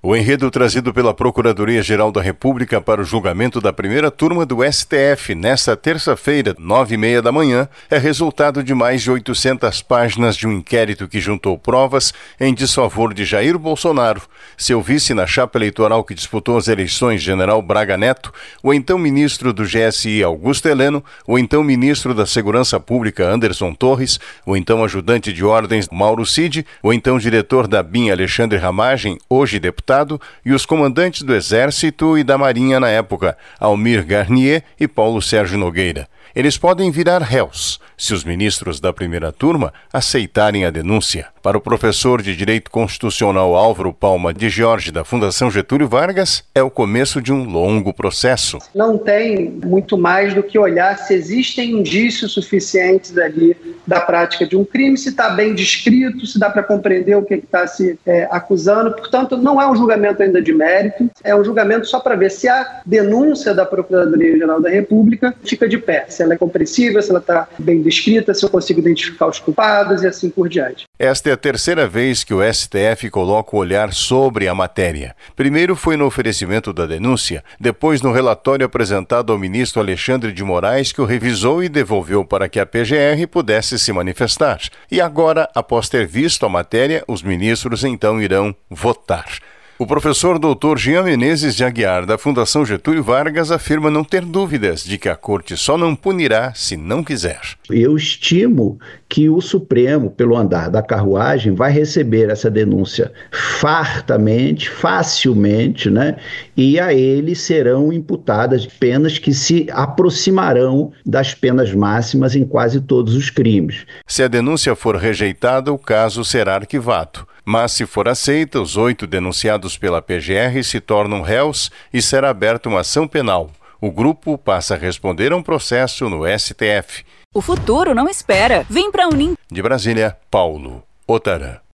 O enredo trazido pela Procuradoria-Geral da República para o julgamento da primeira turma do STF nesta terça-feira, 9h30 da manhã, é resultado de mais de 800 páginas de um inquérito que juntou provas em desfavor de Jair Bolsonaro, seu vice na chapa eleitoral que disputou as eleições, General Braga Neto, o então ministro do GSI, Augusto Heleno, o então ministro da Segurança Pública, Anderson Torres, o então ajudante de ordens, Mauro Cid, o então diretor da BIM, Alexandre Ramagem, hoje deputado, e os comandantes do Exército e da Marinha na época, Almir Garnier e Paulo Sérgio Nogueira. Eles podem virar réus, se os ministros da primeira turma aceitarem a denúncia. Para o professor de Direito Constitucional Álvaro Palma de Jorge, da Fundação Getúlio Vargas, é o começo de um longo processo. Não tem muito mais do que olhar se existem indícios suficientes ali da prática de um crime, se está bem descrito, se dá para compreender o que está se acusando. Portanto, não é um julgamento ainda de mérito, é um julgamento só para ver se a denúncia da Procuradoria-Geral da República fica de pé, se ela é compreensível, se ela está bem descrita, se eu consigo identificar os culpados e assim por diante. Esta é a terceira vez que o STF coloca o olhar sobre a matéria. Primeiro foi no oferecimento da denúncia, depois no relatório apresentado ao ministro Alexandre de Moraes, que o revisou e devolveu para que a PGR pudesse se manifestar. E agora, após ter visto a matéria, os ministros então irão votar. O professor Dr. Jean Menezes de Aguiar, da Fundação Getúlio Vargas, afirma não ter dúvidas de que a Corte só não punirá se não quiser. Eu estimo que o Supremo, pelo andar da carruagem, vai receber essa denúncia fartamente, facilmente, né? E a ele serão imputadas penas que se aproximarão das penas máximas em quase todos os crimes. Se a denúncia for rejeitada, o caso será arquivado. Mas, se for aceita, os 8 denunciados pela PGR se tornam réus e será aberta uma ação penal. O grupo passa a responder a um processo no STF. O futuro não espera. Vem para a Unim. De Brasília, Paulo Otara.